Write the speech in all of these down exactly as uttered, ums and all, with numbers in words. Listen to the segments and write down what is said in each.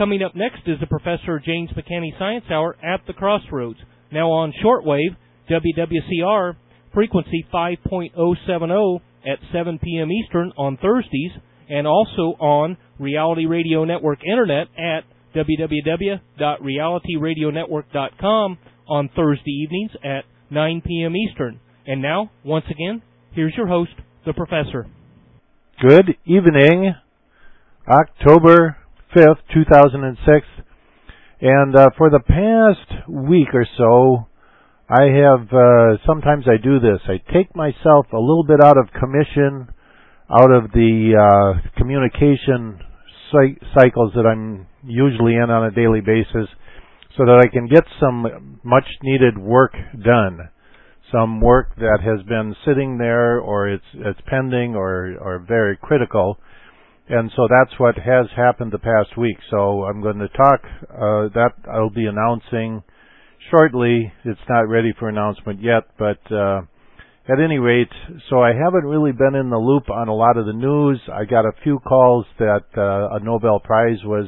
Coming up next is the Professor James McCanney Science Hour at the Crossroads. Now on shortwave, W W C R, frequency five point oh seven oh at seven p.m. Eastern on Thursdays, and also on Reality Radio Network Internet at w w w dot reality radio network dot com on Thursday evenings at nine p.m. Eastern. And now, once again, here's your host, the Professor. Good evening, October fifth, two thousand six. And uh, for the past week or so, I have, uh, sometimes I do this. I take myself a little bit out of commission, out of the uh, communication cy- cycles that I'm usually in on a daily basis, so that I can get some much needed work done. Some work that has been sitting there, or it's it's pending, or or very critical. And so that's what has happened the past week. So I'm going to talk, uh, that I'll be announcing shortly. It's not ready for announcement yet, but uh, at any rate, so I haven't really been in the loop on a lot of the news. I got a few calls that uh, a Nobel Prize was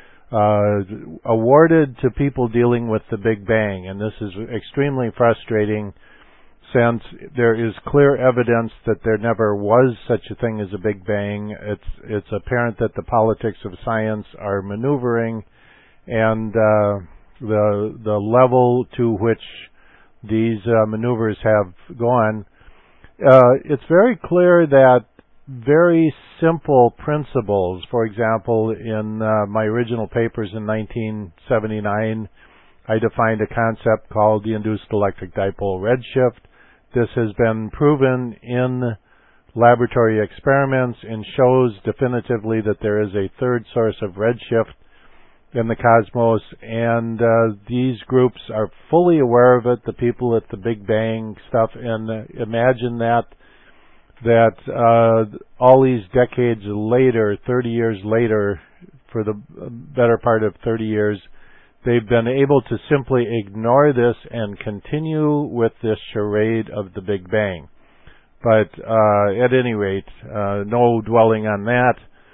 uh, awarded to people dealing with the Big Bang, and this is extremely frustrating, since there is clear evidence that there never was such a thing as a Big Bang. It's it's apparent that the politics of science are maneuvering, and uh, the the level to which these uh, maneuvers have gone. Uh, it's very clear that very simple principles, for example, in uh, my original papers in nineteen seventy-nine, I defined a concept called the induced electric dipole redshift. This has been proven in laboratory experiments and shows definitively that there is a third source of redshift in the cosmos, and uh, these groups are fully aware of it, the people at the Big Bang stuff, and uh, imagine that that uh, all these decades later, thirty years later, for the better part of thirty years, they've been able to simply ignore this and continue with this charade of the Big Bang. But uh, at any rate, uh, no dwelling on that.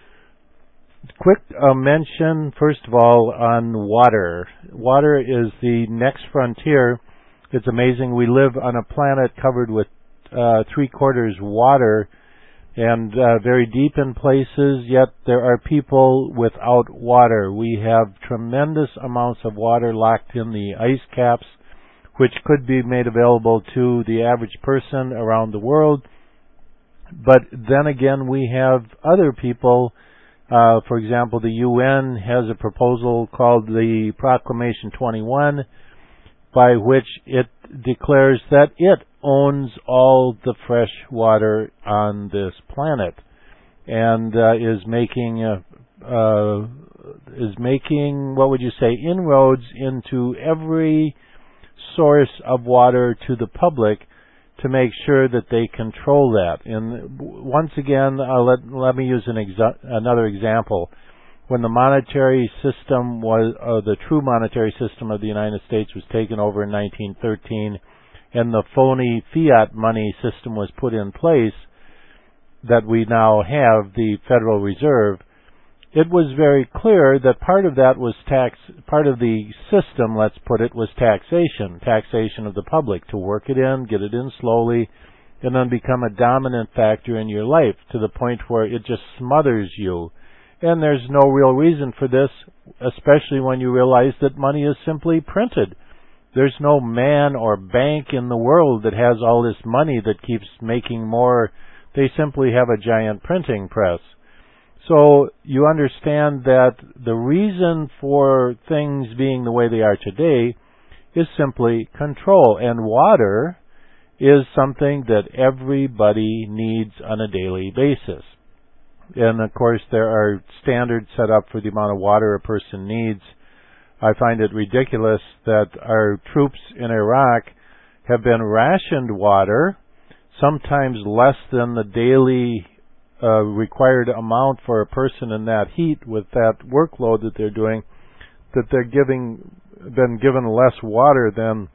Quick uh, mention, first of all, on water. Water is the next frontier. It's amazing. We live on a planet covered with uh, three quarters water, and uh, very deep in places, yet there are people without water. We have tremendous amounts of water locked in the ice caps, which could be made available to the average person around the world. But then again, we have other people. Uh, for example, the U N has a proposal called the Proclamation twenty-one, by which it declares that it owns all the fresh water on this planet, and uh, is making uh, uh, is making what would you say inroads into every source of water to the public to make sure that they control that. And once again, uh, let let me use an exa- another example. When the monetary system was, uh, the true monetary system of the United States was taken over in nineteen thirteen, and the phony fiat money system was put in place that we now have, the Federal Reserve, it was very clear that part of that was tax, part of the system, let's put it, was taxation, taxation of the public, to work it in, get it in slowly, and then become a dominant factor in your life to the point where it just smothers you. And there's no real reason for this, especially when you realize that money is simply printed. There's no man or bank in the world that has all this money that keeps making more. They simply have a giant printing press. So you understand that the reason for things being the way they are today is simply control. And water is something that everybody needs on a daily basis. And of course, there are standards set up for the amount of water a person needs. I find it ridiculous that our troops in Iraq have been rationed water, sometimes less than the daily uh, required amount for a person in that heat with that workload that they're doing, that they're giving, been given less water than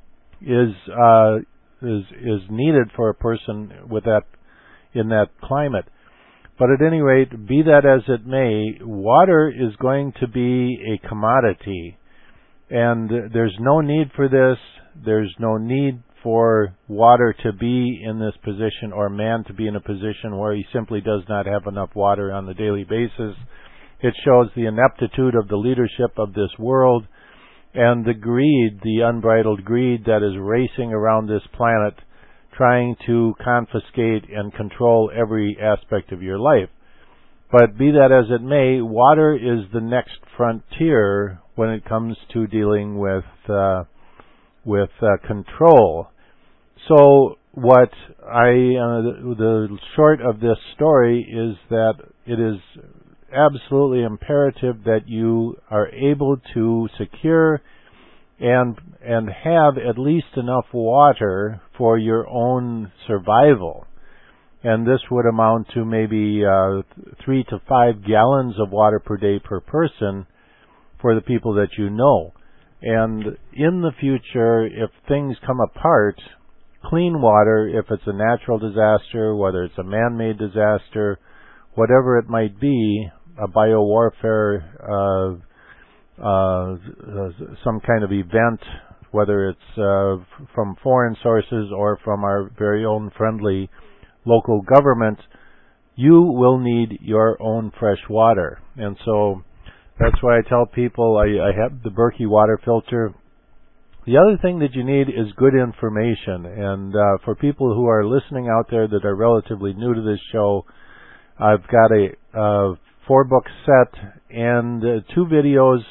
is uh, is is needed for a person with that in that climate. But at any rate, be that as it may, water is going to be a commodity. And there's no need for this. There's no need for water to be in this position, or man to be in a position where he simply does not have enough water on a daily basis. It shows the ineptitude of the leadership of this world and the greed, the unbridled greed that is racing around this planet, trying to confiscate and control every aspect of your life. But be that as it may, water is the next frontier when it comes to dealing with uh, with uh, control. So what I uh, the, the short of this story is that it is absolutely imperative that you are able to secure and and have at least enough water for your own survival. And this would amount to maybe uh, three to five gallons of water per day per person for the people that you know. And in the future, if things come apart, clean water, if it's a natural disaster, whether it's a man-made disaster, whatever it might be, a biowarfare, uh, uh, some kind of event, whether it's uh, from foreign sources or from our very own friendly local government, you will need your own fresh water. And so that's why I tell people I, I have the Berkey water filter. The other thing that you need is good information. And uh, for people who are listening out there that are relatively new to this show, I've got a uh, four-book set and uh, two videos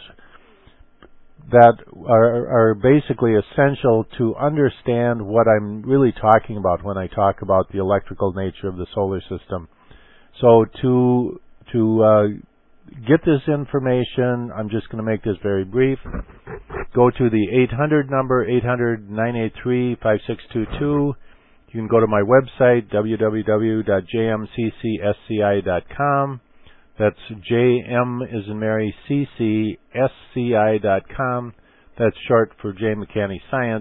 that are, are basically essential to understand what I'm really talking about when I talk about the electrical nature of the solar system. So to to uh, get this information, I'm just going to make this very brief. Go to the eight hundred number, eight hundred, nine eight three, five six two two. You can go to my website, w w w dot j m c c s c i dot com. That's J M as in Mary, C C S C I dot com. That's short for J. McCanney Science.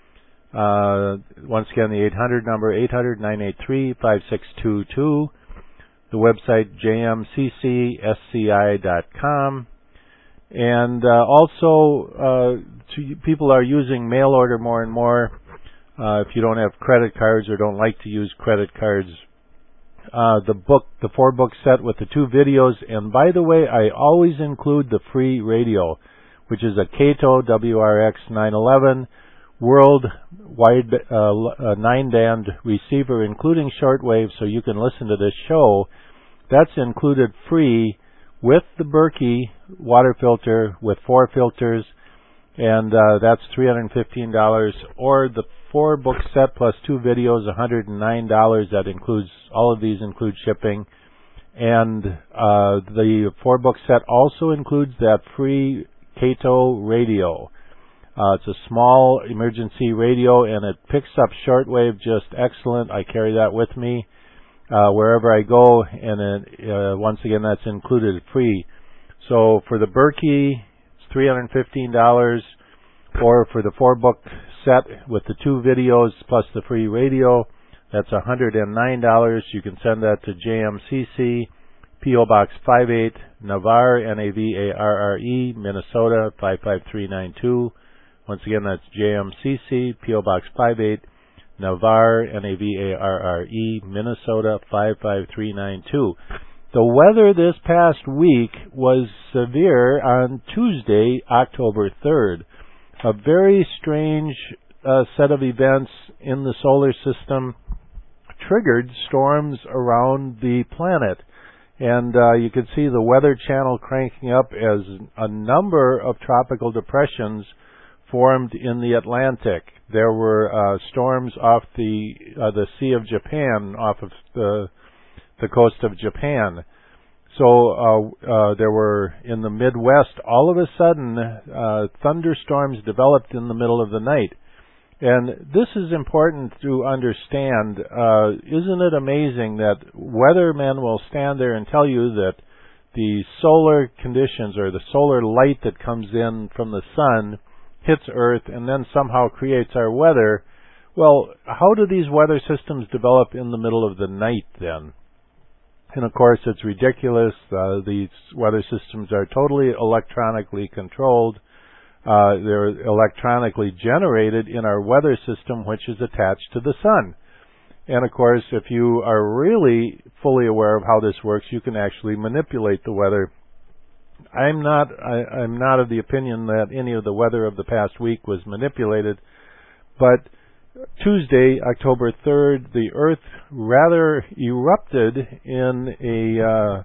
Uh, once again, the eight hundred number, eight hundred, nine eight three, five six two two. The website, j m c c s c i dot com. And uh, also, uh, to, people are using mail order more and more. Uh, if you don't have credit cards or don't like to use credit cards, Uh, the book, the four book set with the two videos, and by the way, I always include the free radio, which is a Kato W R X nine eleven world wide uh, nine band receiver, including shortwave, so you can listen to this show. That's included free with the Berkey water filter with four filters, and uh, that's three hundred fifteen dollars, or the four book set plus two videos, one hundred nine dollars. That includes, all of these include shipping. And uh, the four book set also includes that free Kato radio. Uh, it's a small emergency radio, and it picks up shortwave just excellent. I carry that with me uh, wherever I go, and it, uh, once again, that's included free. So for the Berkey, it's three hundred fifteen dollars. Or for the four-book set with the two videos plus the free radio, that's one hundred nine dollars. You can send that to J M C C, P O Box five eight, Navarre, N A V A R R E, Minnesota five five three nine two. Once again, that's J M C C, P O Box five eight, Navarre, N A V A R R E, Minnesota five five three nine two. The weather this past week was severe on Tuesday, October third. A very strange uh, set of events in the solar system triggered storms around the planet. And uh, you can see the Weather Channel cranking up as a number of tropical depressions formed in the Atlantic. There were uh, storms off the uh, the Sea of Japan, off of the the coast of Japan. So uh, uh, there were, in the Midwest, all of a sudden, uh, thunderstorms developed in the middle of the night. And this is important to understand. Uh, isn't it amazing that weathermen will stand there and tell you that the solar conditions or the solar light that comes in from the sun hits Earth and then somehow creates our weather? Well, how do these weather systems develop in the middle of the night then? And of course, it's ridiculous. Uh, these weather systems are totally electronically controlled. Uh, they're electronically generated in our weather system, which is attached to the sun. And of course, if you are really fully aware of how this works, you can actually manipulate the weather. I'm not, I, I'm not of the opinion that any of the weather of the past week was manipulated, but Tuesday, October third, the Earth rather erupted in a,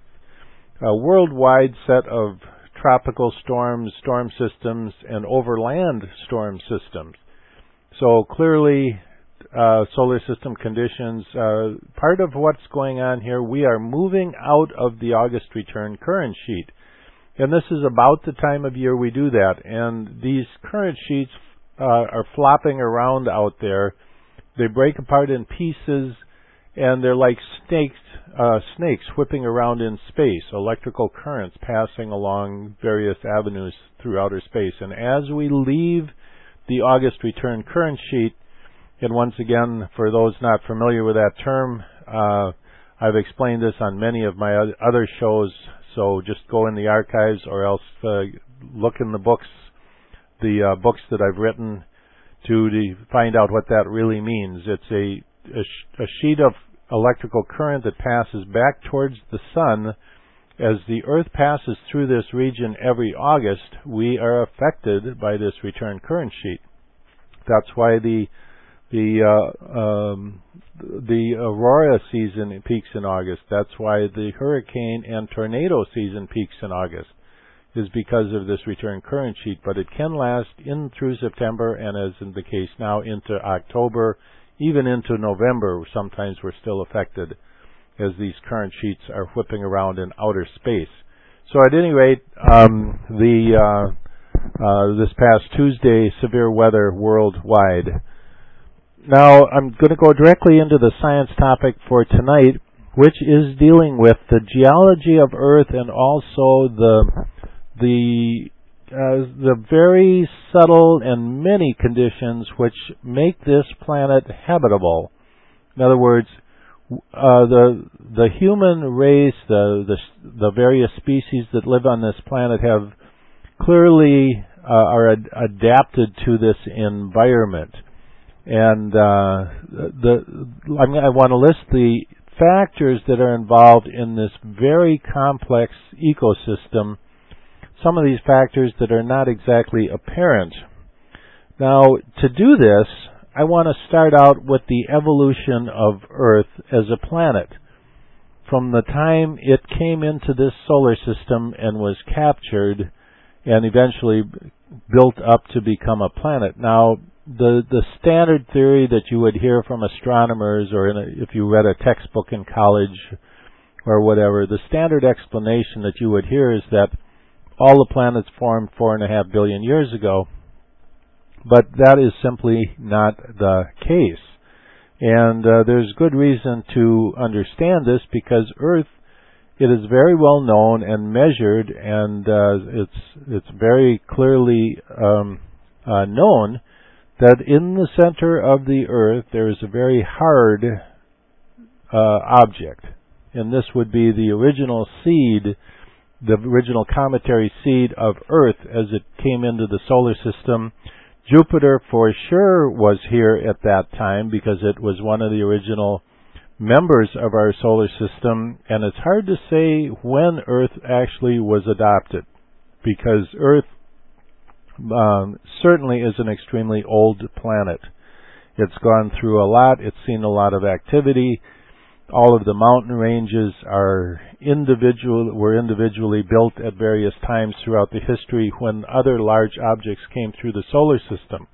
uh, a worldwide set of tropical storms, storm systems, and overland storm systems. So clearly, uh, solar system conditions, uh, part of what's going on here, we are moving out of the August return current sheet. And this is about the time of year we do that. And these current sheets uh, are flopping around out there. They break apart in pieces, and they're like snakes, uh, snakes whipping around in space, electrical currents passing along various avenues through outer space. And as we leave the August return current sheet, and once again, for those not familiar with that term, uh, I've explained this on many of my other shows, so just go in the archives or else uh, look in the books, the uh, books that I've written to the, find out what that really means. It's a, a, sh- a sheet of electrical current that passes back towards the sun. As the Earth passes through this region every August, we are affected by this return current sheet. That's why the the uh, um, the aurora season peaks in August. That's why the hurricane and tornado season peaks in August, is because of this return current sheet. But it can last in through September, and as in the case now, into October, even into November. Sometimes we're still affected as these current sheets are whipping around in outer space. So at any rate, um, the uh, uh, this past Tuesday, severe weather worldwide. Now, I'm going to go directly into the science topic for tonight, which is dealing with the geology of Earth and also the the uh, the very subtle and many conditions which make this planet habitable. In other words, uh, the the human race, the, the the various species that live on this planet have clearly uh, are ad- adapted to this environment. And uh, the I, mean, I want to list the factors that are involved in this very complex ecosystem. Some of these factors that are not exactly apparent. Now, to do this, I want to start out with the evolution of Earth as a planet. From the time it came into this solar system and was captured and eventually built up to become a planet. Now, the the standard theory that you would hear from astronomers, or in a, if you read a textbook in college or whatever, the standard explanation that you would hear is that all the planets formed four and a half billion years ago. But that is simply not the case. And uh, there's good reason to understand this, because Earth, it is very well known and measured, and uh, it's it's very clearly um, uh, known that in the center of the Earth there is a very hard uh, object. And this would be the original seed, the original cometary seed of Earth as it came into the solar system. Jupiter for sure was here at that time because it was one of the original members of our solar system, and it's hard to say when Earth actually was adopted, because Earth um, certainly is an extremely old planet. It's gone through a lot. It's seen a lot of activity. All of the mountain ranges are individual, were individually built at various times throughout the history when other large objects came through the solar system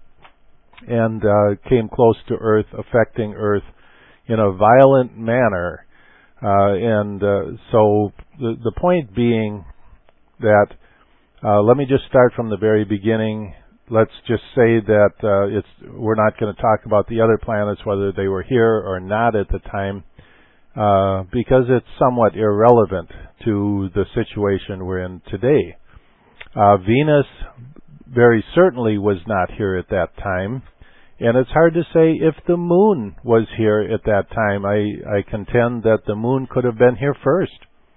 and uh, came close to Earth, affecting Earth in a violent manner. Uh, and uh, so the, the point being that, uh, let me just start from the very beginning. Let's just say that uh, it's we're not going to talk about the other planets, whether they were here or not at the time, uh, because it's somewhat irrelevant to the situation we're in today. Uh, Venus very certainly was not here at that time, And it's hard to say if the moon was here at that time. I, I contend that the moon could have been here first.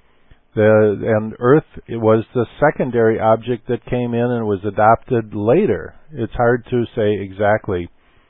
The, and Earth it was the secondary object that came in and was adopted later. It's hard to say exactly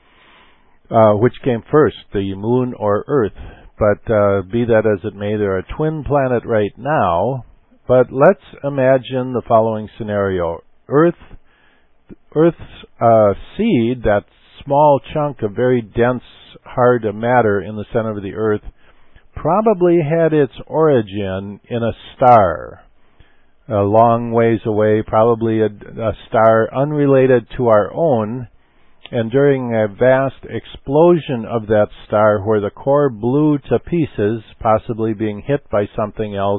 uh, which came first, the moon or Earth. But uh, be that as it may, they're a twin planet right now. But let's imagine the following scenario. Earth, Earth's uh, seed, that small chunk of very dense, hard matter in the center of the Earth, probably had its origin in a star, a long ways away, probably a, a star unrelated to our own, and during a vast explosion of that star where the core blew to pieces, possibly being hit by something else,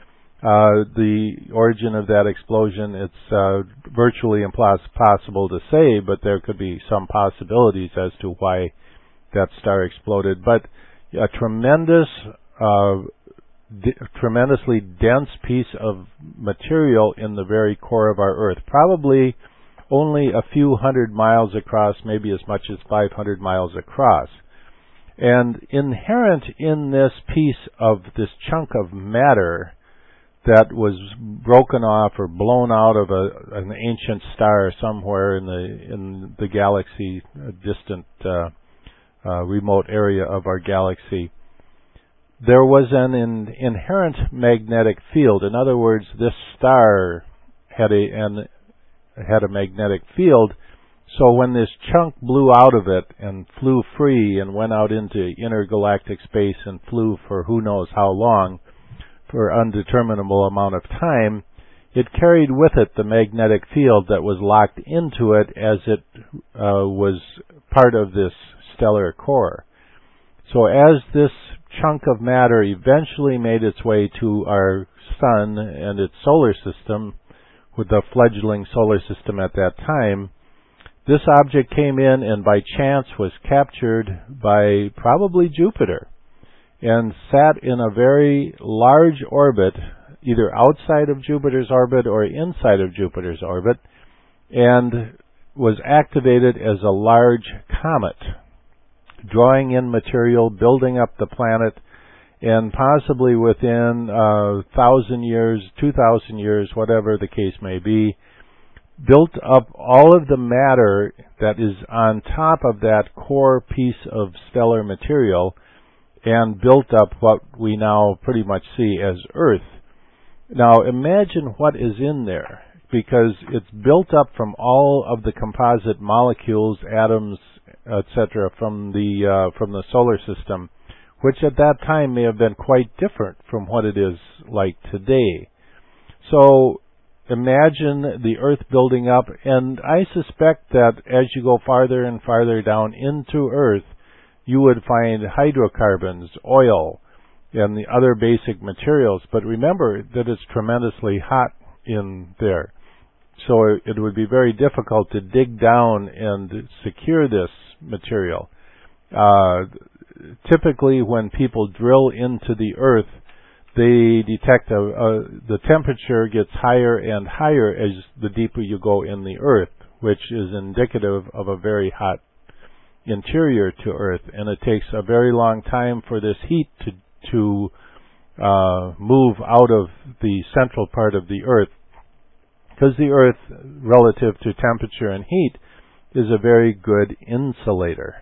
uh, the origin of that explosion, it's uh, virtually impossible to say, but there could be some possibilities as to why that star exploded. But a tremendous, uh, d- tremendously dense piece of material in the very core of our Earth, probably only a few hundred miles across, maybe as much as five hundred miles across. And inherent in this piece of this chunk of matter that was broken off or blown out of a, an ancient star somewhere in the in the galaxy, a distant uh, uh, remote area of our galaxy, there was an in, inherent magnetic field. In other words, this star had a an, had a magnetic field. So when this chunk blew out of it and flew free and went out into intergalactic space and flew for who knows how long, for undeterminable amount of time, it carried with it the magnetic field that was locked into it as it uh, was part of this stellar core. So as this chunk of matter eventually made its way to our sun and its solar system, with the fledgling solar system at that time, this object came in and by chance was captured by probably Jupiter and sat in a very large orbit, either outside of Jupiter's orbit or inside of Jupiter's orbit, and was activated as a large comet, drawing in material, building up the planet, and possibly within a thousand years, two thousand years, whatever the case may be, built up all of the matter that is on top of that core piece of stellar material and built up what we now pretty much see as Earth. Now imagine what is in there, because it's built up from all of the composite molecules, atoms, et cetera, from the uh, from the solar system, which at that time may have been quite different from what it is like today. So imagine the Earth building up, and I suspect that as you go farther and farther down into Earth, you would find hydrocarbons, oil, and the other basic materials. But remember that it's tremendously hot in there. So it would be very difficult to dig down and secure this material. Uh, typically, when people drill into the Earth, they detect a, a, the temperature gets higher and higher as the deeper you go in the Earth, which is indicative of a very hot interior to Earth, and it takes a very long time for this heat to to uh, move out of the central part of the Earth, because the Earth, relative to temperature and heat, is a very good insulator.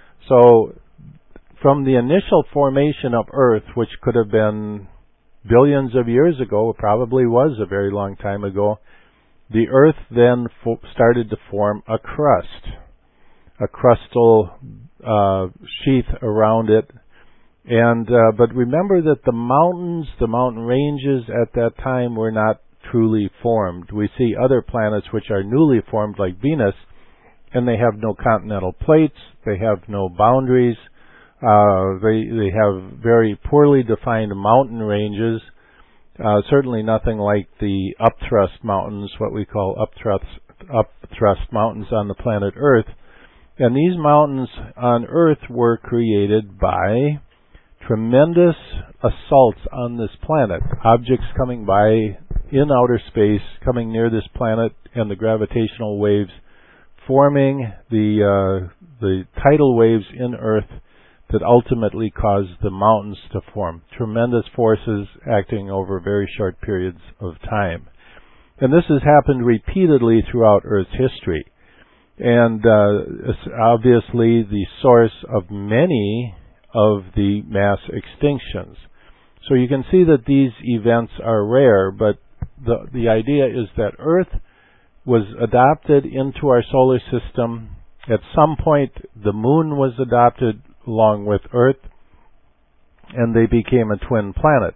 So from the initial formation of Earth, which could have been billions of years ago, it probably was a very long time ago, the Earth then fo- started to form a crust, a crustal uh, sheath around it. And uh, but remember that the mountains, the mountain ranges at that time were not truly formed. We see other planets which are newly formed, like Venus, and they have no continental plates, they have no boundaries, uh, they they have very poorly defined mountain ranges, uh, certainly nothing like the upthrust mountains, what we call upthrust, upthrust mountains on the planet Earth. And these mountains on Earth were created by tremendous assaults on this planet, objects coming by in outer space, coming near this planet, and the gravitational waves forming the uh, the tidal waves in Earth that ultimately caused the mountains to form. Tremendous forces acting over very short periods of time. And this has happened repeatedly throughout Earth's history. And uh, it's obviously the source of many of the mass extinctions. So you can see that these events are rare, but the, the idea is that Earth was adopted into our solar system. At some point, the Moon was adopted along with Earth, and they became a twin planet.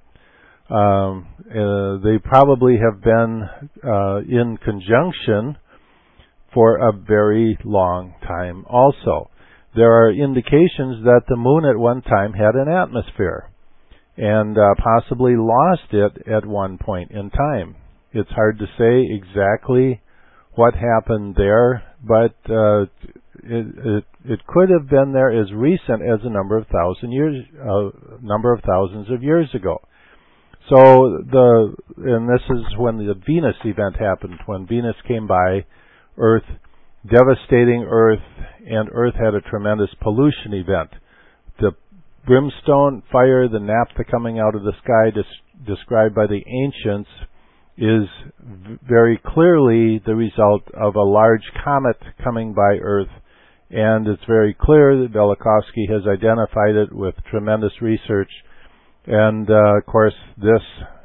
Um, uh, they probably have been uh, in conjunction for a very long time also. There are indications that the Moon at one time had an atmosphere and uh, possibly lost it at one point in time. It's hard to say exactly what happened there, but uh, it, it, it could have been there as recent as a number of thousand years, uh, number of thousands of years ago. So the and this is when the Venus event happened, when Venus came by Earth, devastating Earth, and Earth had a tremendous pollution event. The brimstone fire, the naphtha coming out of the sky, des- described by the ancients, is v- very clearly the result of a large comet coming by Earth, and it's very clear that Velikovsky has identified it with tremendous research. And uh, of course, this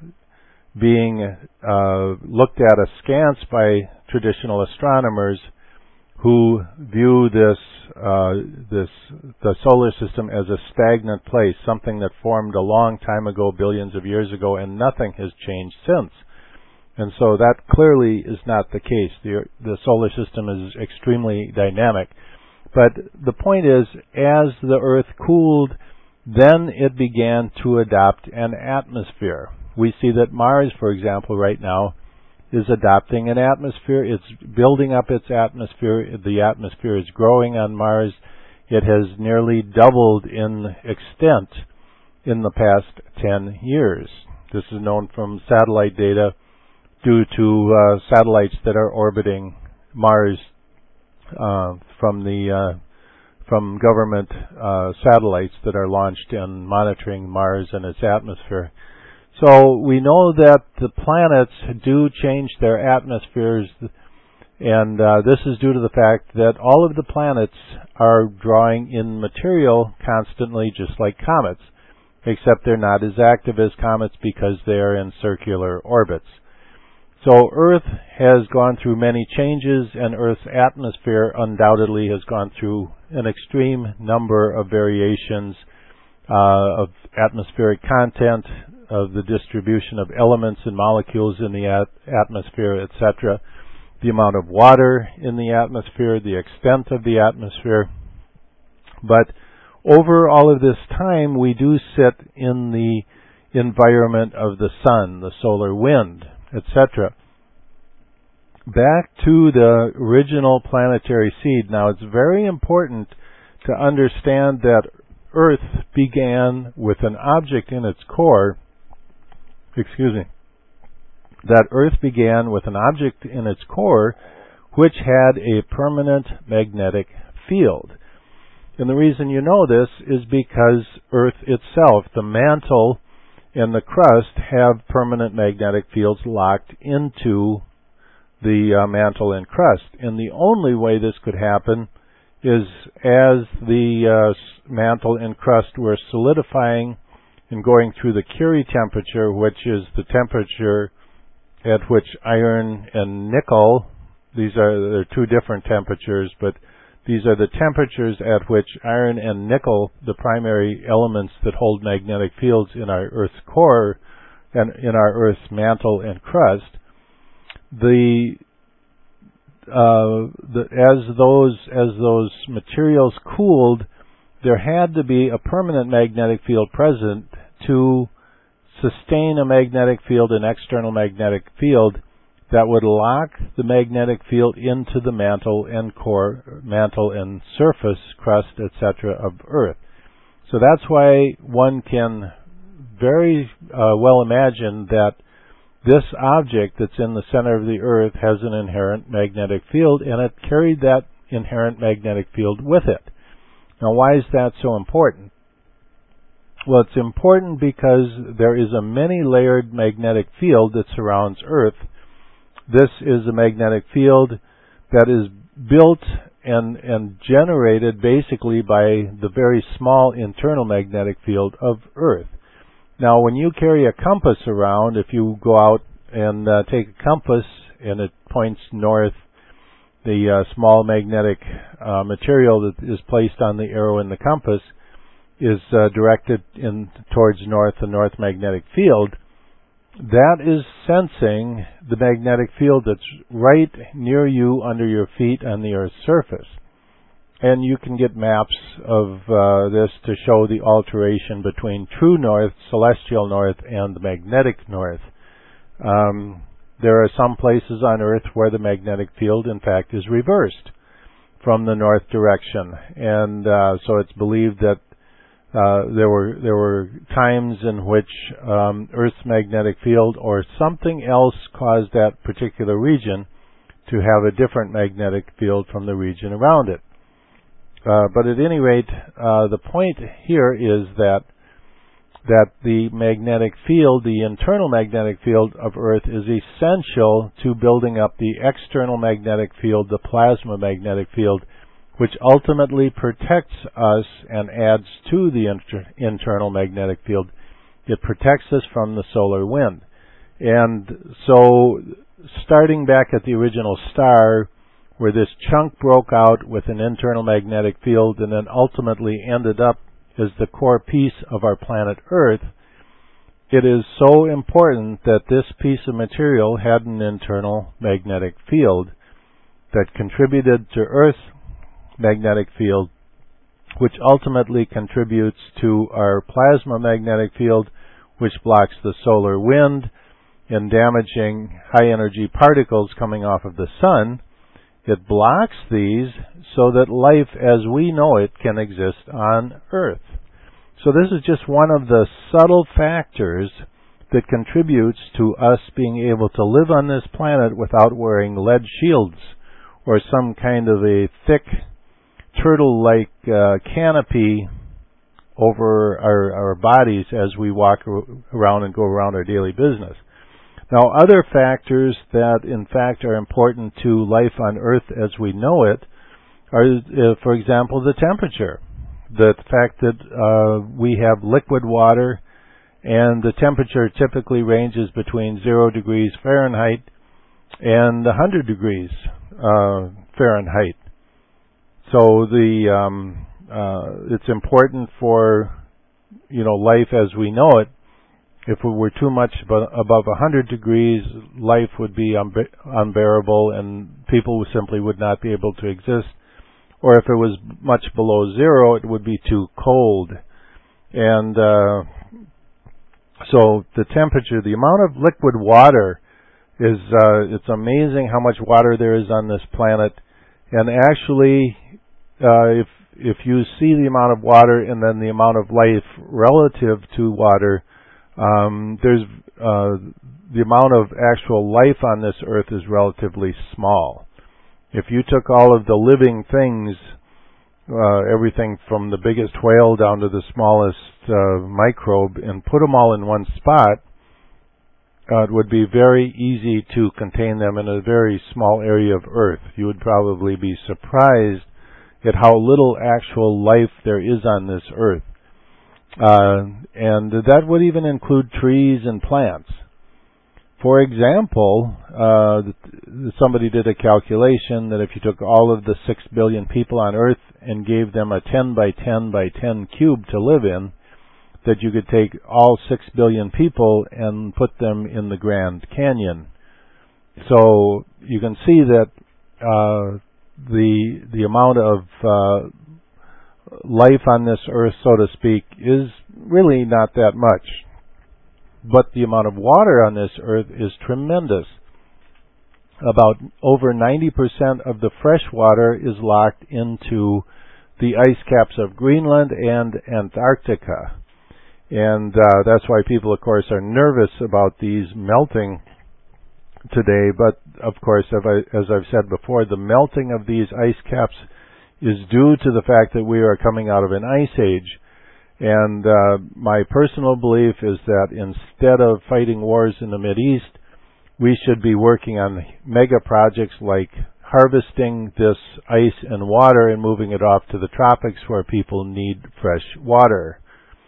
being uh, looked at askance by traditional astronomers who view this uh, this the solar system as a stagnant place, something that formed a long time ago, billions of years ago, and nothing has changed since. And so that clearly is not the case. The, the solar system is extremely dynamic. But the point is, as the Earth cooled, then it began to adopt an atmosphere. We see that Mars, for example, right now, is adopting an atmosphere. It's building up its atmosphere. The atmosphere is growing on Mars. It has nearly doubled in extent in the past ten years. This is known from satellite data due to uh, satellites that are orbiting Mars uh, from the uh, from government uh, satellites that are launched and monitoring Mars and its atmosphere. So we know that the planets do change their atmospheres, and uh, this is due to the fact that all of the planets are drawing in material constantly, just like comets, except they're not as active as comets because they are in circular orbits. So Earth has gone through many changes, and Earth's atmosphere undoubtedly has gone through an extreme number of variations uh, of atmospheric content, of the distribution of elements and molecules in the at- atmosphere, et cetera, the amount of water in the atmosphere, the extent of the atmosphere. But over all of this time, we do sit in the environment of the sun, the solar wind, et cetera. Back to the original planetary seed. Now, it's very important to understand that Earth began with an object in its core, excuse me, that Earth began with an object in its core which had a permanent magnetic field. And the reason you know this is because Earth itself, the mantle and the crust, have permanent magnetic fields locked into the uh, mantle and crust. And the only way this could happen is as the uh, mantle and crust were solidifying and going through the Curie temperature, which is the temperature at which iron and nickel, these are there are two different temperatures, but these are the temperatures at which iron and nickel, the primary elements that hold magnetic fields in our Earth's core and in our Earth's mantle and crust, the uh, the as those as those materials cooled, there had to be a permanent magnetic field present to sustain a magnetic field, an external magnetic field that would lock the magnetic field into the mantle and core, mantle and surface, crust, et cetera of Earth. So that's why one can very uh, well imagine that this object that's in the center of the Earth has an inherent magnetic field, and it carried that inherent magnetic field with it. Now, why is that so important? Well, it's important because there is a many-layered magnetic field that surrounds Earth. This is a magnetic field that is built and, and generated basically by the very small internal magnetic field of Earth. Now, when you carry a compass around, if you go out and uh, take a compass and it points north, the uh, small magnetic uh, material that is placed on the arrow in the compass is uh, directed in towards north, the north magnetic field. That is sensing the magnetic field that's right near you under your feet on the Earth's surface. And you can get maps of uh, this to show the alteration between true north, celestial north, and the magnetic north. Um, there are some places on Earth where the magnetic field, in fact, is reversed from the north direction. And uh, so it's believed that Uh, there were there were times in which um, Earth's magnetic field or something else caused that particular region to have a different magnetic field from the region around it. Uh, but at any rate, uh, the point here is that that the magnetic field, the internal magnetic field of Earth, is essential to building up the external magnetic field, the plasma magnetic field, which ultimately protects us and adds to the inter- internal magnetic field. It protects us from the solar wind. And so, starting back at the original star, where this chunk broke out with an internal magnetic field and then ultimately ended up as the core piece of our planet Earth, it is so important that this piece of material had an internal magnetic field that contributed to Earth's magnetic field, which ultimately contributes to our plasma magnetic field, which blocks the solar wind in damaging high-energy particles coming off of the sun. It blocks these so that life as we know it can exist on Earth. So this is just one of the subtle factors that contributes to us being able to live on this planet without wearing lead shields or some kind of a thick turtle-like uh, canopy over our, our bodies as we walk around and go around our daily business. Now, other factors that, in fact, are important to life on Earth as we know it are, uh, for example, the temperature. The fact that uh, we have liquid water, and the temperature typically ranges between zero degrees Fahrenheit and one hundred degrees uh, Fahrenheit. So the um, uh, it's important for, you know, life as we know it. If we were too much above one hundred degrees, life would be unbe- unbearable and people simply would not be able to exist. Or if it was much below zero, it would be too cold. And uh, so the temperature, the amount of liquid water is, uh, it's amazing how much water there is on this planet. And actually, uh, if if you see the amount of water and then the amount of life relative to water, um, there's uh, the amount of actual life on this earth is relatively small. If you took all of the living things, uh, everything from the biggest whale down to the smallest uh, microbe, and put them all in one spot, uh, it would be very easy to contain them in a very small area of Earth. You would probably be surprised at how little actual life there is on this Earth. Uh, and that would even include trees and plants. For example, uh, somebody did a calculation that if you took all of the six billion people on Earth and gave them a ten by ten by ten cube to live in, that you could take all six billion people and put them in the Grand Canyon. So you can see that uh, the the amount of uh, life on this Earth, so to speak, is really not that much. But the amount of water on this Earth is tremendous. About over ninety percent of the fresh water is locked into the ice caps of Greenland and Antarctica. And uh, that's why people, of course, are nervous about these melting today. But of course, as, I, as I've said before, the melting of these ice caps is due to the fact that we are coming out of an ice age. And uh, my personal belief is that instead of fighting wars in the Mideast, we should be working on mega projects like harvesting this ice and water and moving it off to the tropics where people need fresh water.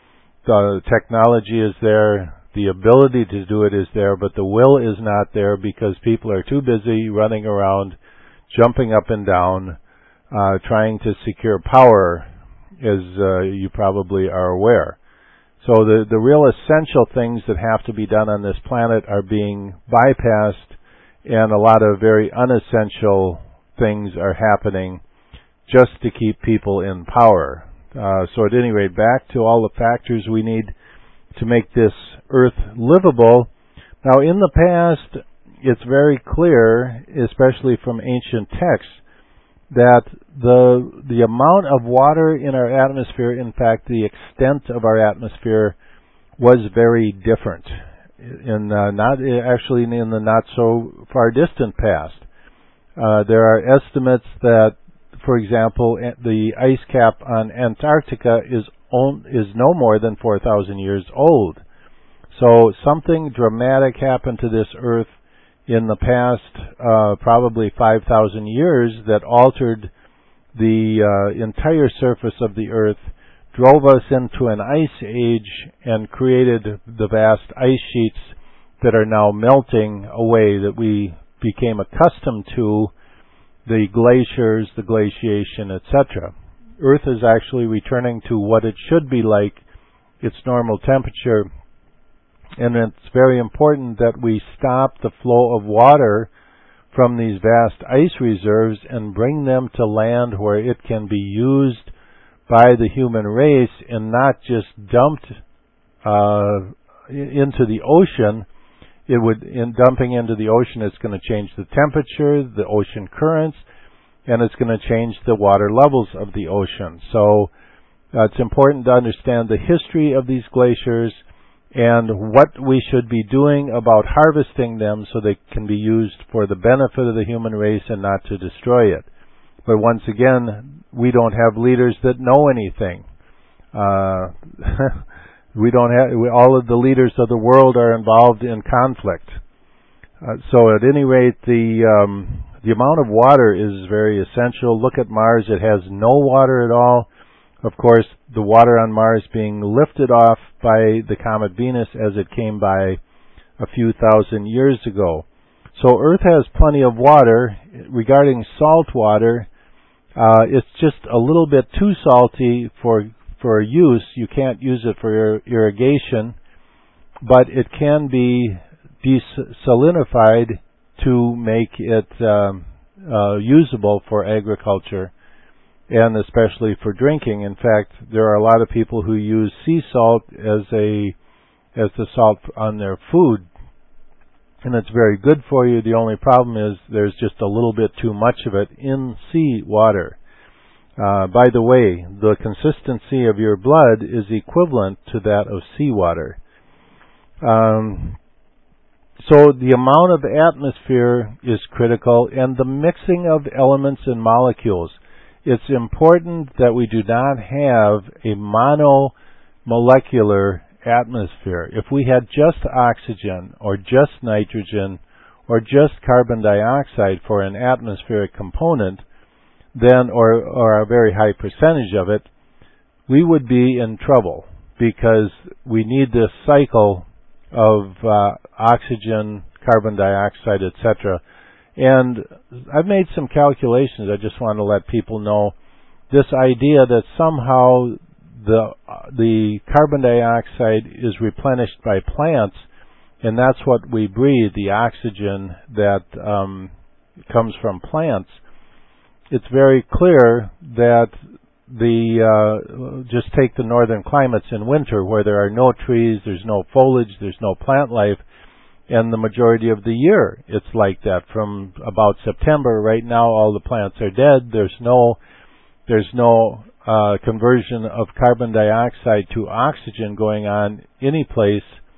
The technology is there, the ability to do it is there, but the will is not there because people are too busy running around, jumping up and down, uh, trying to secure power, as uh, you probably are aware. So the, the real essential things that have to be done on this planet are being bypassed, and a lot of very unessential things are happening just to keep people in power. Uh, so at any rate, back to all the factors we need to make this Earth livable. Now, in the past, it's very clear, especially from ancient texts, that the the amount of water in our atmosphere, in fact, the extent of our atmosphere, was very different. In uh, not actually in the not so far distant past, uh, there are estimates that, for example, the ice cap on Antarctica is on, is no more than four thousand years old. So something dramatic happened to this Earth in the past, uh, probably five thousand years, that altered the uh, entire surface of the Earth, drove us into an ice age, and created the vast ice sheets that are now melting away, that we became accustomed to, the glaciers, the glaciation, et cetera. Earth is actually returning to what it should be like, its normal temperature. And it's very important that we stop the flow of water from these vast ice reserves and bring them to land where it can be used by the human race and not just dumped uh, into the ocean. It would, in dumping into the ocean, it's going to change the temperature, the ocean currents, and it's going to change the water levels of the ocean. So uh, it's important to understand the history of these glaciers and what we should be doing about harvesting them so they can be used for the benefit of the human race and not to destroy it. But once again, we don't have leaders that know anything. Uh, we don't have, we, all of the leaders of the world are involved in conflict. Uh, so at any rate, the um, the amount of water is very essential. Look at Mars; it has no water at all. Of course, the water on Mars being lifted off by the comet Venus as it came by a few thousand years ago. So Earth has plenty of water. Regarding salt water, uh, it's just a little bit too salty for for use. You can't use it for ir- irrigation, but it can be desalinified to make it um, uh, usable for agriculture, and especially for drinking. In fact, there are a lot of people who use sea salt as a as the salt on their food, and it's very good for you. The only problem is there's just a little bit too much of it in sea water. Uh, by the way, the consistency of your blood is equivalent to that of seawater. Um, so the amount of atmosphere is critical, and the mixing of elements and molecules. It's important that we do not have a monomolecular atmosphere. If we had just oxygen or just nitrogen or just carbon dioxide for an atmospheric component, then, or, or a very high percentage of it, we would be in trouble because we need this cycle of uh, oxygen, carbon dioxide, et cetera. And I've made some calculations. I just want to let people know this idea that somehow the the carbon dioxide is replenished by plants, and that's what we breathe, the oxygen that um, comes from plants. It's very clear that the uh, just take the northern climates in winter where there are no trees, there's no foliage, there's no plant life, and the majority of the year it's like that. From about September, right now all the plants are dead. There's no there's no uh, conversion of carbon dioxide to oxygen going on any place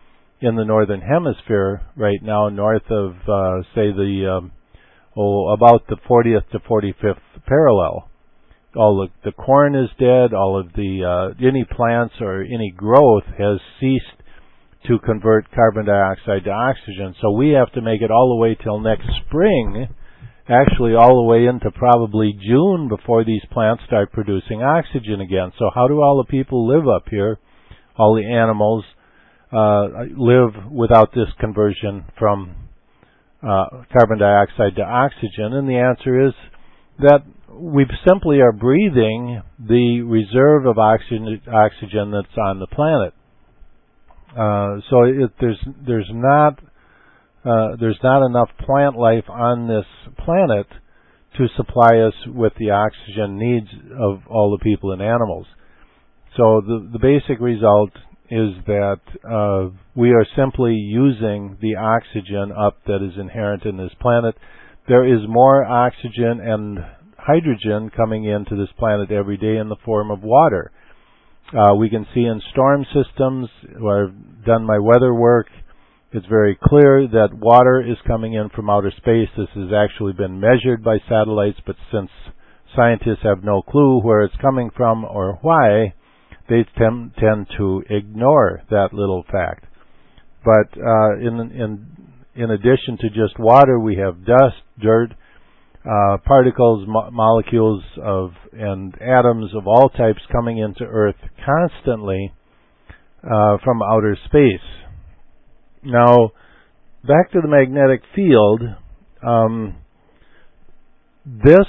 in the northern hemisphere right now, north of, uh, say, the um, oh, about the fortieth to forty-fifth parallel. All the, the corn is dead. All of the uh, any plants or any growth has ceased to convert carbon dioxide to oxygen. So we have to make it all the way till next spring, actually all the way into probably June before these plants start producing oxygen again. So how do all the people live up here, all the animals, uh, live without this conversion from uh, carbon dioxide to oxygen? And the answer is that we simply are breathing the reserve of oxygen, oxygen that's on the planet. Uh, so it, there's there's not uh, there's not enough plant life on this planet to supply us with the oxygen needs of all the people and animals. So the the basic result is that uh, we are simply using the oxygen up that is inherent in this planet. There is more oxygen and hydrogen coming into this planet every day in the form of water. Uh, we can see in storm systems, where I've done my weather work, it's very clear that water is coming in from outer space. This has actually been measured by satellites, but since scientists have no clue where it's coming from or why, they tem- tend to ignore that little fact. But uh, in, in, in addition to just water, we have dust, dirt, Uh, particles, mo- molecules of and atoms of all types coming into Earth constantly uh, from outer space. Now, back to the magnetic field. Um, this,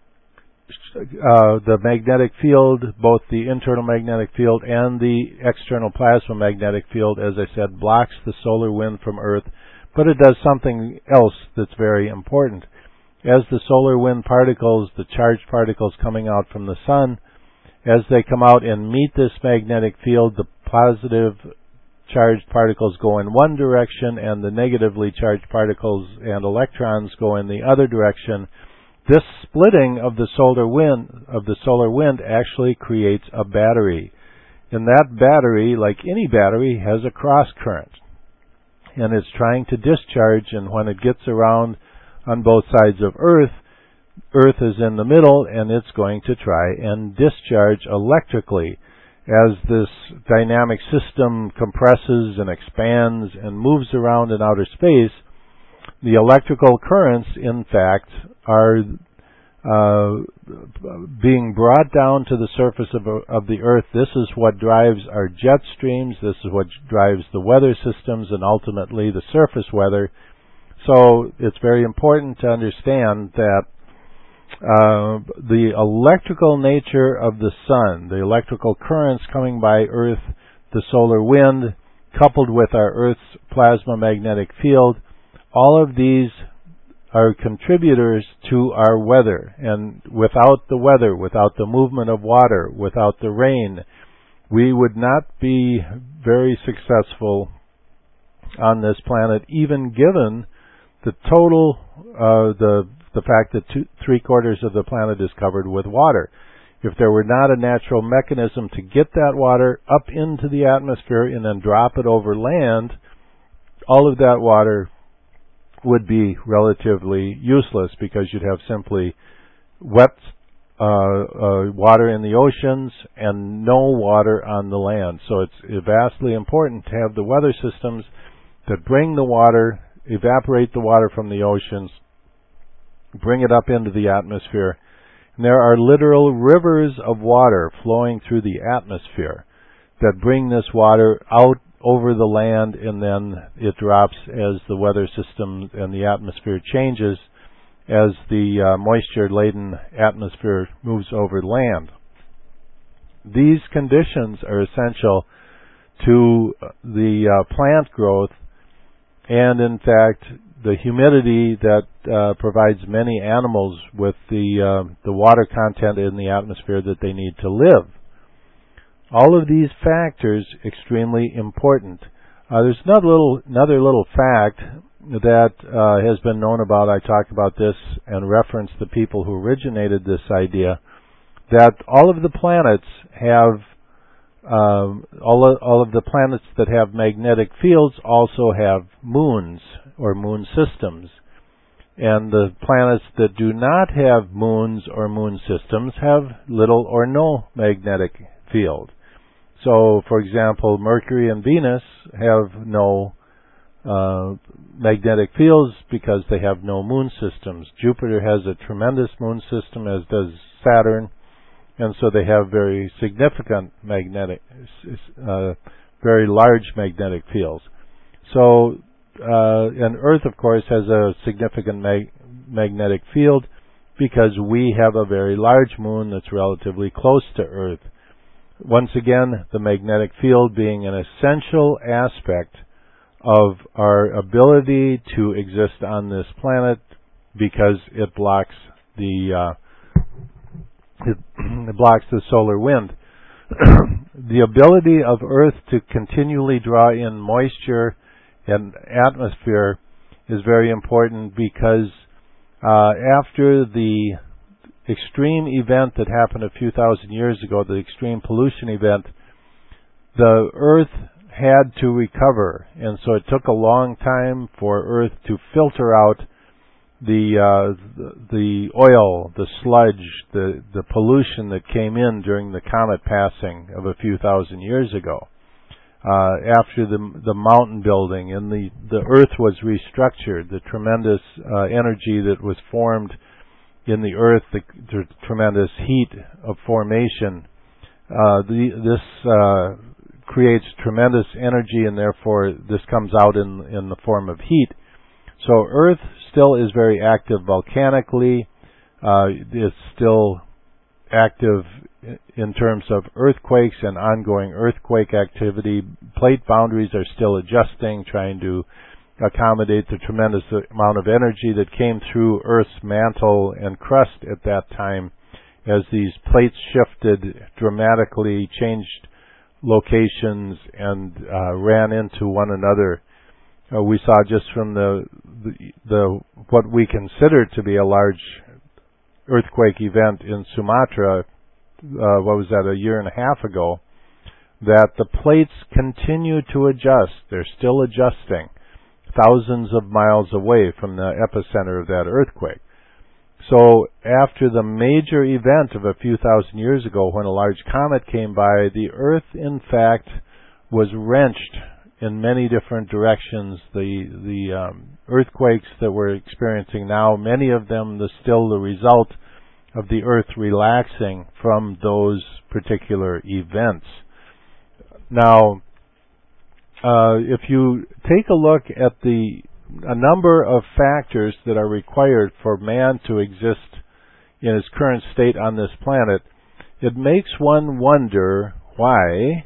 uh, the magnetic field, both the internal magnetic field and the external plasma magnetic field, as I said, blocks the solar wind from Earth, but it does something else that's very important. As the solar wind particles, the charged particles coming out from the sun, as they come out and meet this magnetic field, the positive charged particles go in one direction and the negatively charged particles and electrons go in the other direction. This splitting of the solar wind of the solar wind actually creates a battery. And that battery, like any battery, has a cross current. And it's trying to discharge, and when it gets around on both sides of Earth, Earth is in the middle, and it's going to try and discharge electrically. As this dynamic system compresses and expands and moves around in outer space, the electrical currents, in fact, are uh, being brought down to the surface of, of the Earth. This is what drives our jet streams. This is what drives the weather systems and ultimately the surface weather. So it's very important to understand that uh, the electrical nature of the sun, the electrical currents coming by Earth, the solar wind, coupled with our Earth's plasma magnetic field, all of these are contributors to our weather. And without the weather, without the movement of water, without the rain, we would not be very successful on this planet, even given the total, uh, the the fact that two, three quarters of the planet is covered with water. If there were not a natural mechanism to get that water up into the atmosphere and then drop it over land, all of that water would be relatively useless, because you'd have simply wet uh, uh, water in the oceans and no water on the land. So it's vastly important to have the weather systems that bring the water, evaporate the water from the oceans, bring it up into the atmosphere. And there are literal rivers of water flowing through the atmosphere that bring this water out over the land, and then it drops as the weather system and the atmosphere changes, as the uh, moisture-laden atmosphere moves over land. These conditions are essential to the uh, plant growth, and in fact the humidity that uh, provides many animals with the uh, the water content in the atmosphere that they need to live. All of these factors extremely important. Uh, there's another little another little fact that uh, has been known about. I talked about this and referenced the people who originated this idea, that all of the planets have um, all of, all of the planets that have magnetic fields also have moons or moon systems. And the planets that do not have moons or moon systems have little or no magnetic field. So, for example, Mercury and Venus have no uh, magnetic fields because they have no moon systems. Jupiter has a tremendous moon system, as does Saturn, and so they have very significant magnetic, uh, very large magnetic fields. So, uh, and Earth, of course, has a significant mag- magnetic field because we have a very large moon that's relatively close to Earth. Once again, the magnetic field being an essential aspect of our ability to exist on this planet because it blocks the uh, it, it blocks the solar wind. The ability of Earth to continually draw in moisture and atmosphere is very important because uh, after the extreme event that happened a few thousand years ago, the extreme pollution event, the Earth had to recover, and so it took a long time for Earth to filter out the uh, the, the oil, the sludge, the the pollution that came in during the comet passing of a few thousand years ago. Uh, after the the mountain building and the the Earth was restructured, the tremendous uh, energy that was formed in the Earth, the, the tremendous heat of formation, uh, the, this uh, creates tremendous energy, and therefore this comes out in in the form of heat. So Earth still is very active volcanically. Uh, it's still active in terms of earthquakes and ongoing earthquake activity. Plate boundaries are still adjusting, trying to accommodate the tremendous amount of energy that came through Earth's mantle and crust at that time as these plates shifted dramatically, changed locations, and uh, ran into one another. Uh, we saw just from the, the the what we consider to be a large earthquake event in Sumatra, uh, what was that, a year and a half ago, that the plates continue to adjust. They're still adjusting thousands of miles away from the epicenter of that earthquake. So after the major event of a few thousand years ago, when a large comet came by, the Earth, in fact, was wrenched in many different directions. The the um, earthquakes that we're experiencing now, many of them are still the result of the Earth relaxing from those particular events. Now, uh, if you take a look at the a number of factors that are required for man to exist in his current state on this planet, it makes one wonder why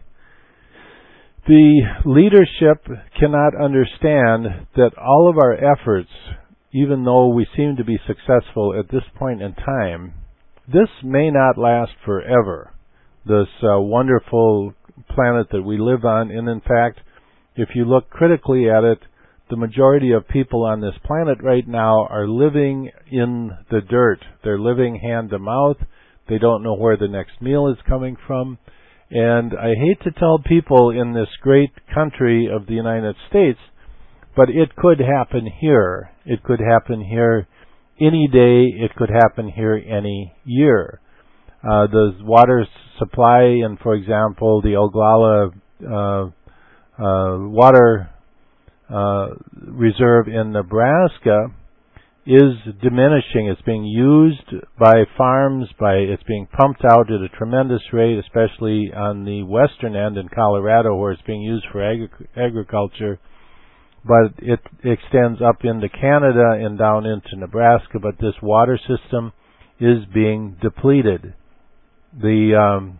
the leadership cannot understand that all of our efforts, even though we seem to be successful at this point in time, this may not last forever, this uh, wonderful planet that we live on. And in fact, if you look critically at it, the majority of people on this planet right now are living in the dirt. They're living hand to mouth. They don't know where the next meal is coming from. And I hate to tell people in this great country of the United States, but it could happen here. It could happen here any day. It could happen here any year. Uh, the water supply in, for example, the Oglala uh, uh, water uh, reserve in Nebraska is diminishing. It's being used by farms, by it's being pumped out at a tremendous rate, especially on the western end in Colorado, where it's being used for agri- agriculture. But it extends up into Canada and down into Nebraska. But this water system is being depleted. The um,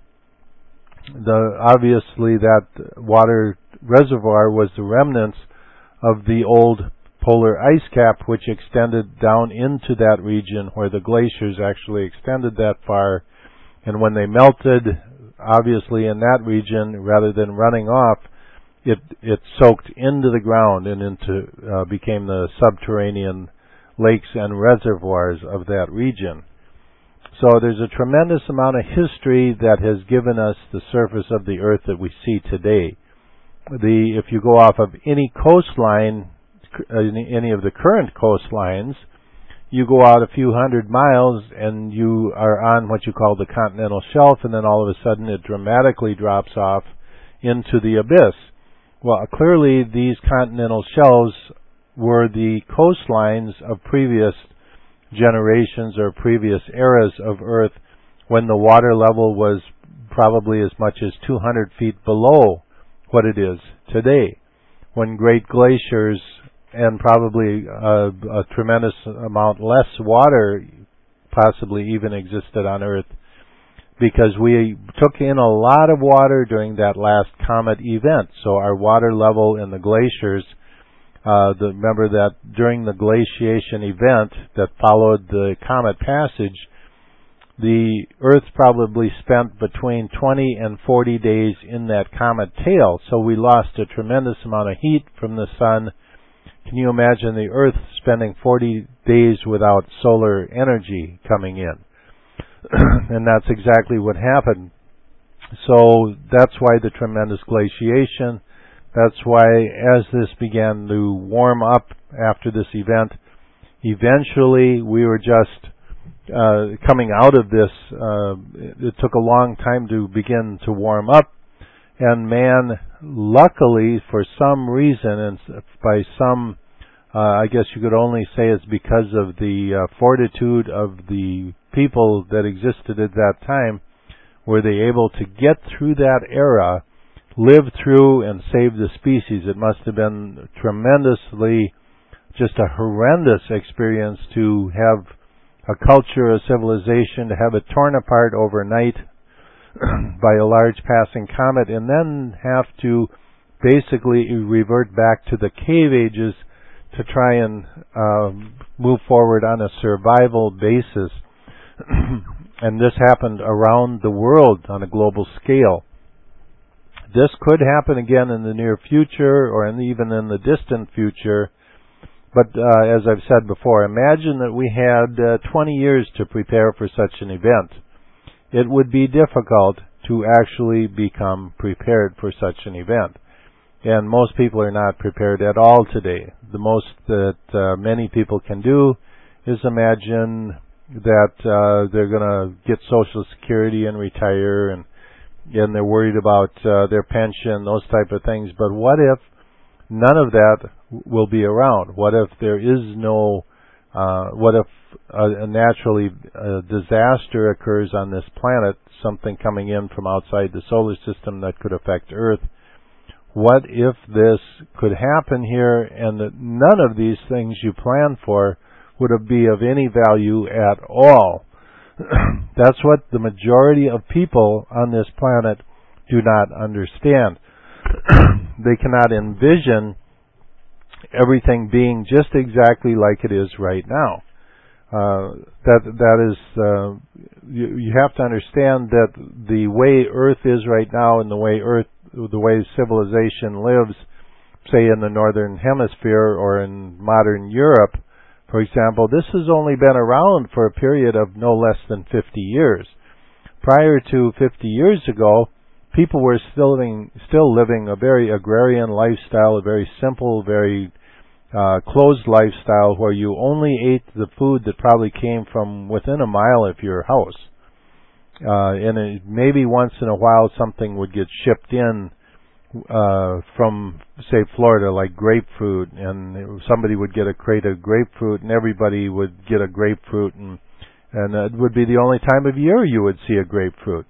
the obviously that water reservoir was the remnants of the old polar ice cap, which extended down into that region where the glaciers actually extended that far. And when they melted, obviously in that region, rather than running off, it it soaked into the ground and into uh, became the subterranean lakes and reservoirs of that region. So there's a tremendous amount of history that has given us the surface of the earth that we see today. The if you go off of any coastline, any of the current coastlines, you go out a few hundred miles and you are on what you call the continental shelf, and then all of a sudden it dramatically drops off into the abyss. Well, clearly these continental shelves were the coastlines of previous generations or previous eras of Earth when the water level was probably as much as two hundred feet below what it is today, when great glaciers and probably a, a tremendous amount less water possibly even existed on Earth, because we took in a lot of water during that last comet event. So our water level in the glaciers, uh, the, remember that during the glaciation event that followed the comet passage, the Earth probably spent between twenty and forty days in that comet tail. So we lost a tremendous amount of heat from the sun. Can you imagine the Earth spending forty days without solar energy coming in? And that's exactly what happened. So that's why the tremendous glaciation. That's why as this began to warm up after this event, eventually we were just uh, coming out of this. Uh, it took a long time to begin to warm up. And man, luckily, for some reason, and by some, uh, I guess you could only say it's because of the uh, fortitude of the people that existed at that time, were they able to get through that era, live through and save the species. It must have been tremendously, just a horrendous experience to have a culture, a civilization, to have it torn apart overnight by a large passing comet, and then have to basically revert back to the cave ages to try and uh, move forward on a survival basis. And this happened around the world on a global scale. This could happen again in the near future or in, even in the distant future. But uh, as I've said before, imagine that we had uh, twenty years to prepare for such an event. It would be difficult to actually become prepared for such an event. And most people are not prepared at all today. The most that uh, many people can do is imagine that uh, they're going to get Social Security and retire, and and they're worried about uh, their pension, those type of things. But what if none of that will be around? What if there is no, uh, what if a, a naturally a disaster occurs on this planet, something coming in from outside the solar system that could affect Earth? What if this could happen here and that none of these things you plan for would be of any value at all? That's what the majority of people on this planet do not understand. They cannot envision everything being just exactly like it is right now. Uh, that that is, uh, you, you have to understand that the way Earth is right now and the way Earth, the way civilization lives, say in the Northern Hemisphere or in modern Europe, for example, this has only been around for a period of no less than fifty years. Prior to fifty years ago, people were still living, still living a very agrarian lifestyle, a very simple, very uh, closed lifestyle where you only ate the food that probably came from within a mile of your house. Uh, and it, maybe once in a while something would get shipped in Uh, from, say, Florida, like grapefruit, and somebody would get a crate of grapefruit, and everybody would get a grapefruit, and and it would be the only time of year you would see a grapefruit.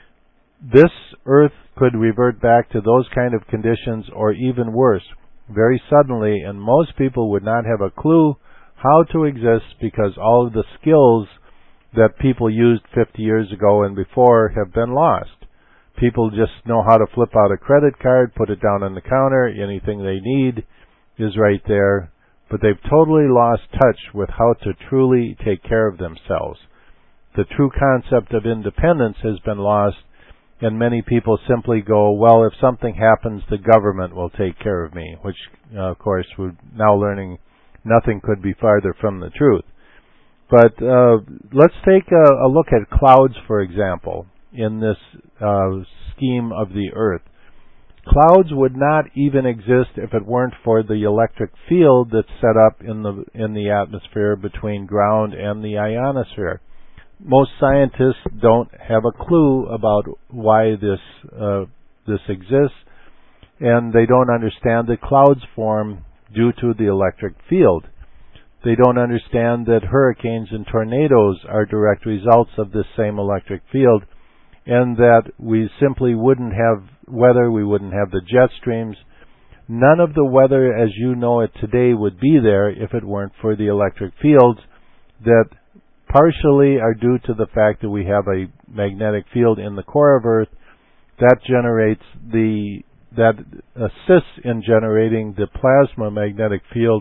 This Earth could revert back to those kind of conditions, or even worse, very suddenly, and most people would not have a clue how to exist because all of the skills that people used fifty years ago and before have been lost. People just know how to flip out a credit card, put it down on the counter, anything they need is right there, but they've totally lost touch with how to truly take care of themselves. The true concept of independence has been lost, and many people simply go, well, if something happens, the government will take care of me, which, uh, of course, we're now learning nothing could be farther from the truth. But uh, let's take a, a look at clouds, for example, in this uh, scheme of the Earth. Clouds would not even exist if it weren't for the electric field that's set up in the in the atmosphere between ground and the ionosphere. Most scientists don't have a clue about why this uh, this exists, and they don't understand that clouds form due to the electric field. They don't understand that hurricanes and tornadoes are direct results of this same electric field, and that we simply wouldn't have weather, we wouldn't have the jet streams. None of the weather as you know it today would be there if it weren't for the electric fields that partially are due to the fact that we have a magnetic field in the core of Earth that generates the that assists in generating the plasma magnetic field,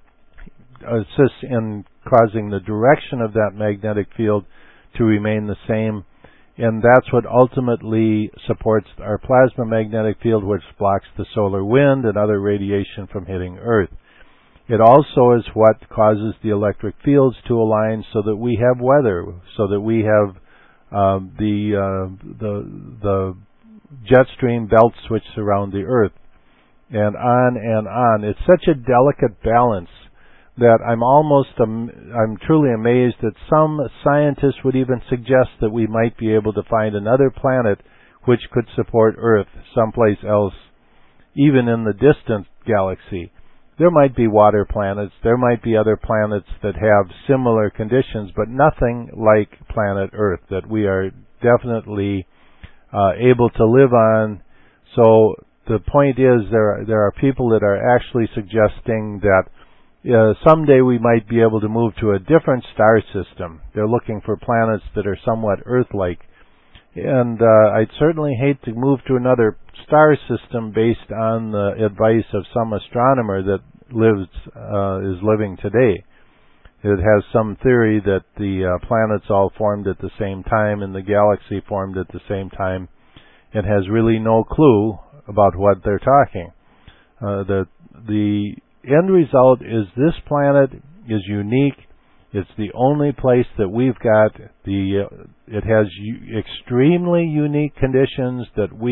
assists in causing the direction of that magnetic field to remain the same, and that's what ultimately supports our plasma magnetic field, which blocks the solar wind and other radiation from hitting Earth. It also is what causes the electric fields to align so that we have weather, so that we have uh, the uh, the the jet stream belts which surround the Earth, and on and on. It's such a delicate balance that I'm almost um, I'm truly amazed that some scientists would even suggest that we might be able to find another planet which could support Earth someplace else, even in the distant galaxy. There might be water planets, there might be other planets that have similar conditions, but nothing like planet Earth that we are definitely uh, able to live on. So the point is there are, there are people that are actually suggesting that Uh, someday we might be able to move to a different star system. They're looking for planets that are somewhat Earth-like. And uh, I'd certainly hate to move to another star system based on the advice of some astronomer that lives uh, is living today. It has some theory that the uh, planets all formed at the same time and the galaxy formed at the same time, and has really no clue about what they're talking. Uh, the the end result is this planet is unique. It's the only place that we've got. The uh, it has u- extremely unique conditions that we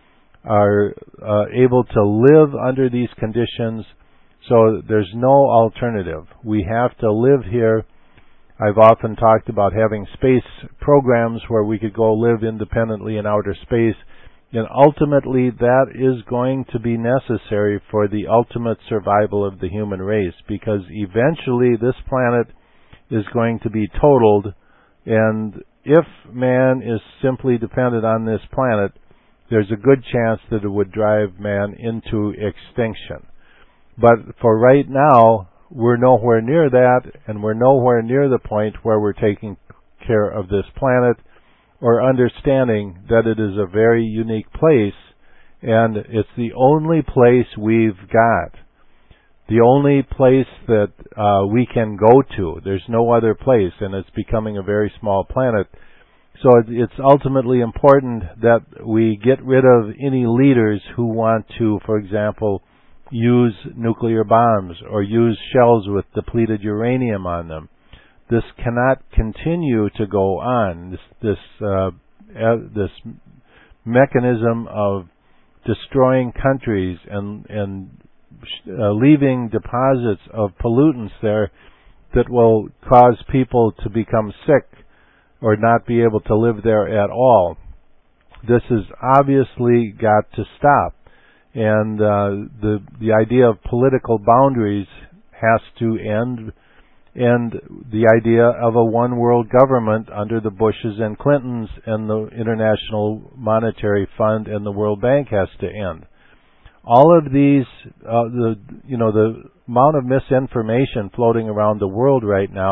are uh, able to live under these conditions. So there's no alternative. We have to live here. I've often talked about having space programs where we could go live independently in outer space. And ultimately, that is going to be necessary for the ultimate survival of the human race, because eventually this planet is going to be totaled, and if man is simply dependent on this planet, there's a good chance that it would drive man into extinction. But for right now, we're nowhere near that, and we're nowhere near the point where we're taking care of this planet, or understanding that it is a very unique place, and it's the only place we've got. The only place that uh, we can go to. There's no other place, and it's becoming a very small planet. So it's ultimately important that we get rid of any leaders who want to, for example, use nuclear bombs or use shells with depleted uranium on them. This cannot continue to go on. This this uh, uh, this mechanism of destroying countries and and uh, leaving deposits of pollutants there that will cause people to become sick or not be able to live there at all. This has obviously got to stop, and uh, the the idea of political boundaries has to end. And the idea of a one-world government under the Bushes and Clintons and the International Monetary Fund and the World Bank has to end. All of these, uh, the you know, the amount of misinformation floating around the world right now,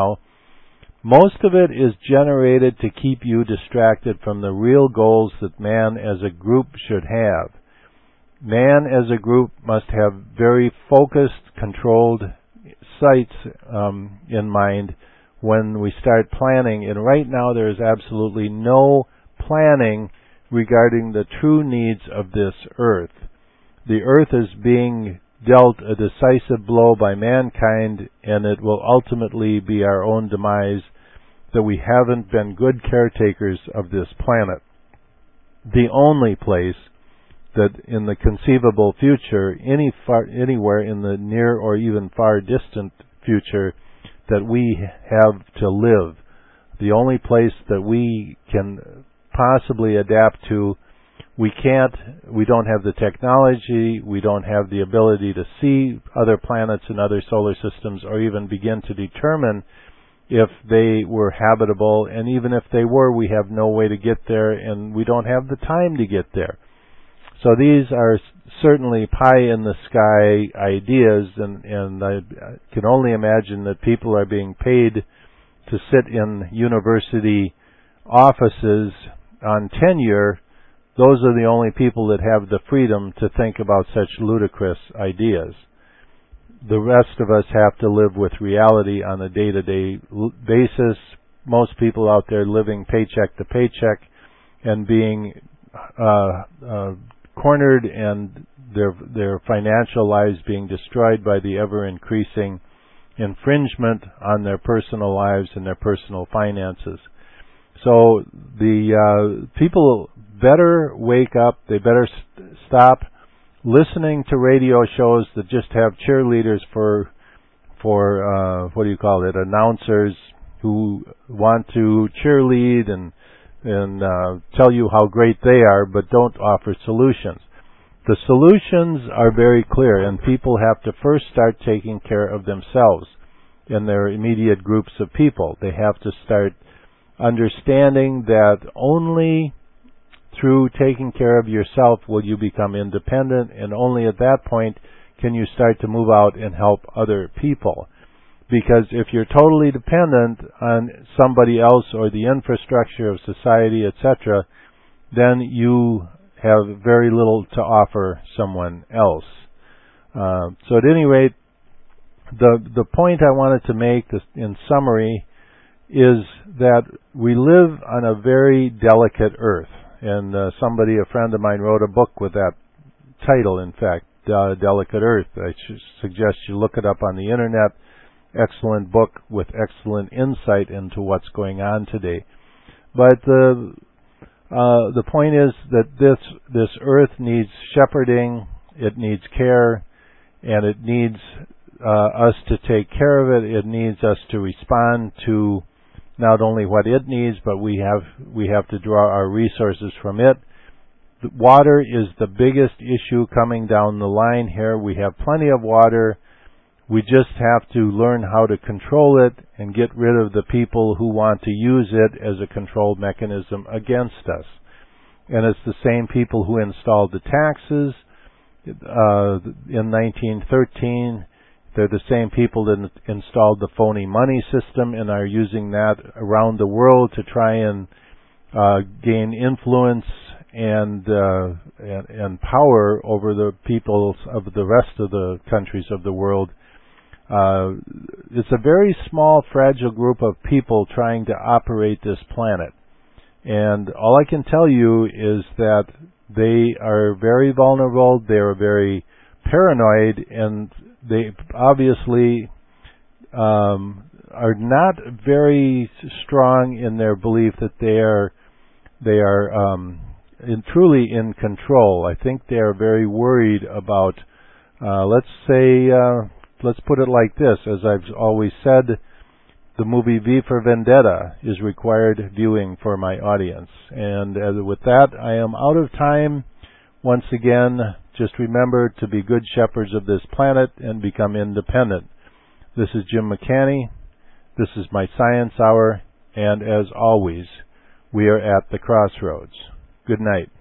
most of it is generated to keep you distracted from the real goals that man as a group should have. Man as a group must have very focused, controlled sites um, in mind when we start planning, and right now there is absolutely no planning regarding the true needs of this Earth. The Earth is being dealt a decisive blow by mankind, and it will ultimately be our own demise that we haven't been good caretakers of this planet. The only place that in the conceivable future, any far, anywhere in the near or even far distant future, that we have to live, the only place that we can possibly adapt to, we can't, we don't have the technology, we don't have the ability to see other planets and other solar systems, or even begin to determine if they were habitable, and even if they were, we have no way to get there, and we don't have the time to get there. So these are certainly pie-in-the-sky ideas, and, and I can only imagine that people are being paid to sit in university offices on tenure. Those are the only people that have the freedom to think about such ludicrous ideas. The rest of us have to live with reality on a day-to-day basis. Most people out there living paycheck to paycheck and being uh, uh, cornered, and their their financial lives being destroyed by the ever-increasing infringement on their personal lives and their personal finances. So the uh, people better wake up. They better st- stop listening to radio shows that just have cheerleaders for for uh, what do you call it? Announcers who want to cheerlead and and uh, tell you how great they are, but don't offer solutions. The solutions are very clear, and people have to first start taking care of themselves in their immediate groups of people. They have to start understanding that only through taking care of yourself will you become independent, and only at that point can you start to move out and help other people. Because if you're totally dependent on somebody else or the infrastructure of society, et cetera, then you have very little to offer someone else. Uh, so at any rate, the the point I wanted to make this, in summary, is that we live on a very delicate earth. And uh, somebody, a friend of mine, wrote a book with that title, in fact, uh, Delicate Earth. I should suggest you look it up on the internet. Excellent book with excellent insight into what's going on today. But the uh, the point is that this this earth needs shepherding, it needs care, and it needs uh, us to take care of it. It needs us to respond to not only what it needs, but we have we have to draw our resources from it. The water is the biggest issue coming down the line here. We have plenty of water. We just have to learn how to control it and get rid of the people who want to use it as a control mechanism against us. And it's the same people who installed the taxes uh, in nineteen thirteen. They're the same people that installed the phony money system and are using that around the world to try and uh, gain influence and, uh, and and power over the peoples of the rest of the countries of the world. Uh, it's a very small, fragile group of people trying to operate this planet. And all I can tell you is that they are very vulnerable, they are very paranoid, and they obviously um, are not very strong in their belief that they are they are um, in, truly in control. I think they are very worried about, uh, let's say, uh, let's put it like this, as I've always said, the movie V for Vendetta is required viewing for my audience. And uh, with that, I am out of time. Once again, just remember to be good shepherds of this planet and become independent. This is Jim McCanny. This is my Science Hour. And as always, we are at the crossroads. Good night.